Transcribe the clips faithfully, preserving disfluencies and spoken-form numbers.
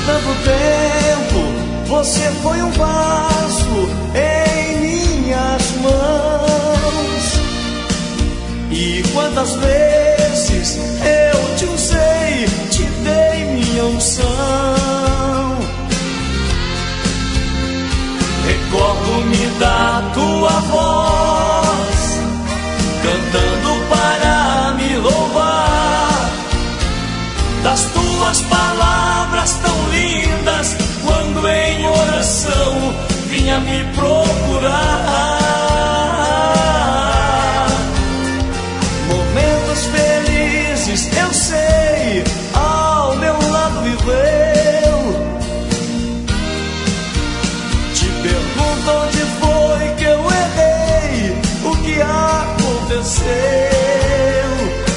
tanto tempo, você foi um vaso em minhas mãos. E quantas vezes eu te usei, te dei minha unção. Recordo-me da tua voz, cantando para me louvar, das tuas palavras tão lindas, quando em oração vinha me procurar. Momentos felizes, eu sei, ao meu lado viveu. Te pergunto onde foi que eu errei, o que aconteceu.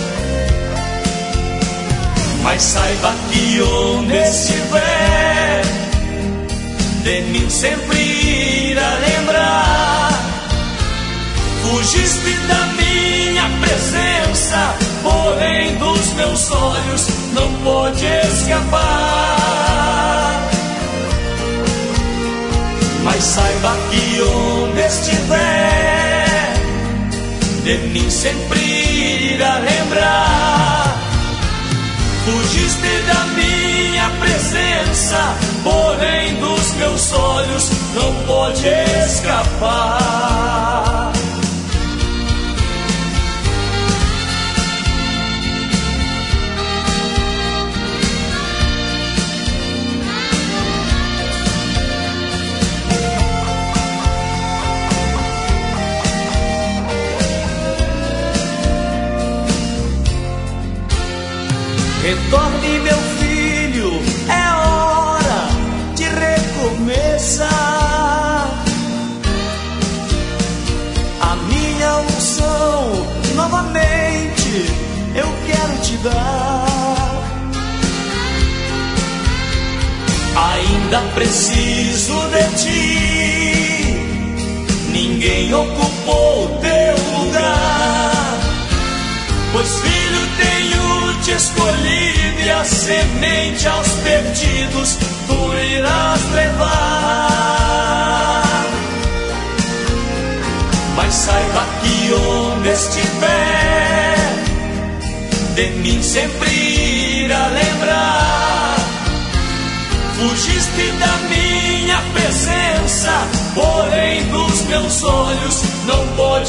Mas saiba que onde estiver, de mim sempre irá lembrar. Fugiste da minha presença, porém dos meus olhos não pode escapar. Mas saiba que onde estiver, de mim sempre irá lembrar. Fugiste da minha presença, porém dos meus olhos não pode escapar. Retorne, meu filho, é hora de recomeçar. A minha unção, novamente, eu quero te dar. Ainda preciso de ti, ninguém ocupou teu lugar. Pois, filho, tenho te escolhido e a semente aos perdidos tu irás levar. Mas saiba que onde estiver, de mim sempre irá lembrar. Fugiste da minha presença, porém dos meus olhos não pode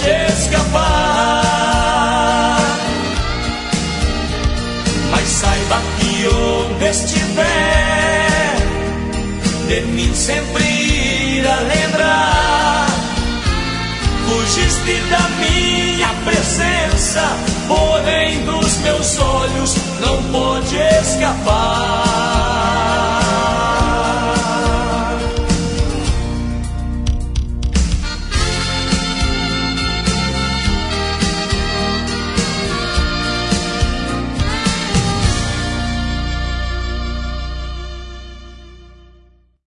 escapar. Mas saiba que onde estiver, de mim sempre irá lembrar. Fugiste da minha presença, porém dos meus olhos não pode escapar.